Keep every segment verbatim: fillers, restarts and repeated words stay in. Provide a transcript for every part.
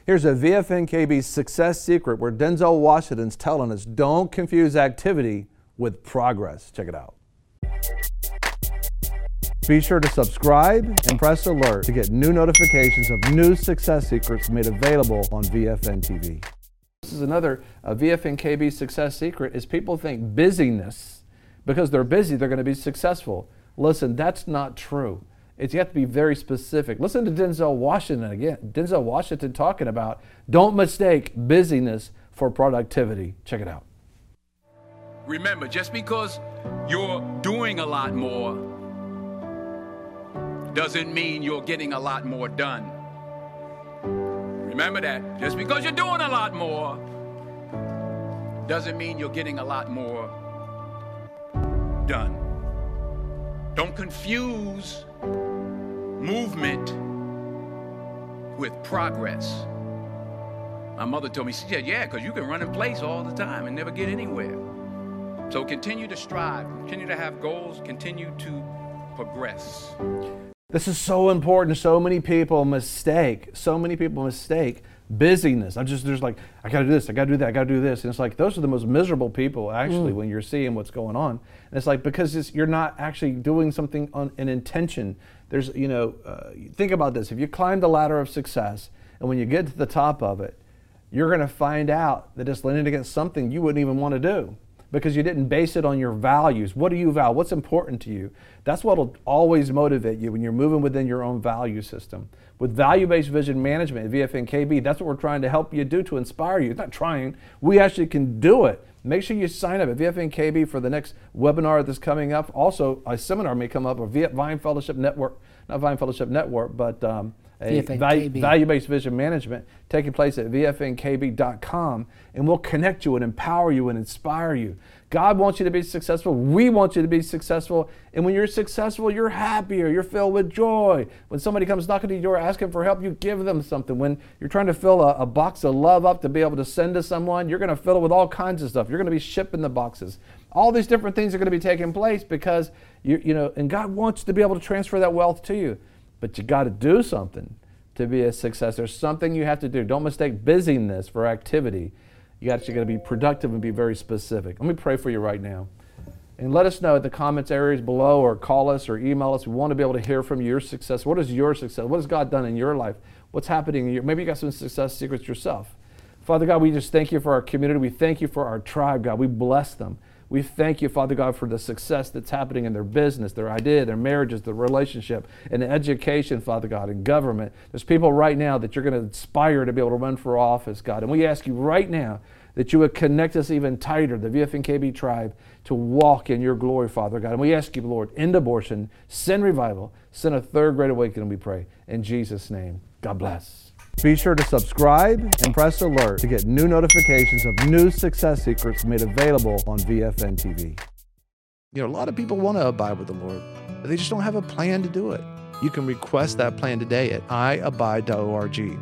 Here's a V F N K B success secret where Denzel Washington's telling us don't confuse activity with progress. Check it out. Be sure to subscribe and press alert to get new notifications of new success secrets made available on V F N T V. This is another uh, V F N K B success secret is people think busyness, because they're busy, they're going to be successful. Listen, that's not true. It's, you have to be very specific. Listen to Denzel Washington again. Denzel Washington talking about don't mistake busyness for productivity. Check it out. Remember, just because you're doing a lot more doesn't mean you're getting a lot more done. Remember that. Just because you're doing a lot more doesn't mean you're getting a lot more done. Don't confuse movement with progress. My mother told me, she said, yeah, because you can run in place all the time and never get anywhere. So continue to strive, continue to have goals, continue to progress. This is so important. So many people mistake, so many people mistake busyness. I'm just, there's like, I gotta do this, I gotta do that, I gotta do this. And it's like, those are the most miserable people actually mm. when you're seeing what's going on. And it's like, because it's, you're not actually doing something on an intention. There's, you know, uh, think about this. If you climb the ladder of success and when you get to the top of it, you're gonna find out that it's leaning against something you wouldn't even wanna do, because you didn't base it on your values. What do you value? What's important to you? That's what will always motivate you when you're moving within your own value system. With value-based vision management at V F N K B, that's what we're trying to help you do to inspire you. It's not trying, we actually can do it. Make sure you sign up at V F N K B for the next webinar that's coming up. Also, a seminar may come up, or Vine Fellowship Network, not Vine Fellowship Network, but um, a value, value-based vision management taking place at V F N K B dot com, and we'll connect you and empower you and inspire you. God wants you to be successful. We want you to be successful. And when you're successful, you're happier. You're filled with joy. When somebody comes knocking to your door asking for help, you give them something. When you're trying to fill a, a box of love up to be able to send to someone, you're going to fill it with all kinds of stuff. You're going to be shipping the boxes. All these different things are going to be taking place because, you, you know, and God wants to be able to transfer that wealth to you. But you got to do something to be a success. There's something you have to do. Don't mistake busyness for activity. You actually got to be productive and be very specific. Let me pray for you right now. And let us know in the comments areas below, or call us or email us. We want to be able to hear from you, your success. What is your success? What has God done in your life? What's happening in your, maybe you got some success secrets yourself. Father God, we just thank you for our community. We thank you for our tribe, God. We bless them. We thank you, Father God, for the success that's happening in their business, their idea, their marriages, their relationship, and education, Father God, and government. There's people right now that you're going to inspire to be able to run for office, God. And we ask you right now that you would connect us even tighter, the V F N K B tribe, to walk in your glory, Father God. And we ask you, Lord, end abortion, send revival, send a third great awakening, we pray. In Jesus' name, God bless. Be sure to subscribe and press alert to get new notifications of new success secrets made available on V F N T V. You know, a lot of people want to abide with the Lord, but they just don't have a plan to do it. You can request that plan today at i abide dot org.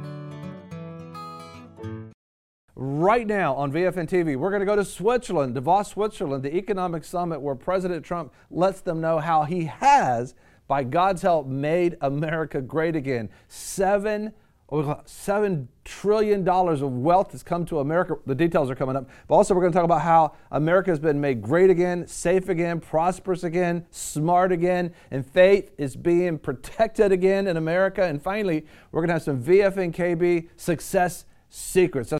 Right now on V F N T V, we're going to go to Switzerland, Davos, Switzerland, the economic summit where President Trump lets them know how he has, by God's help, made America great again. Seven Seven trillion dollars of wealth has come to America. The details are coming up. But also we're going to talk about how America has been made great again, safe again, prosperous again, smart again, and faith is being protected again in America. And finally, we're going to have some V F N K B success secrets.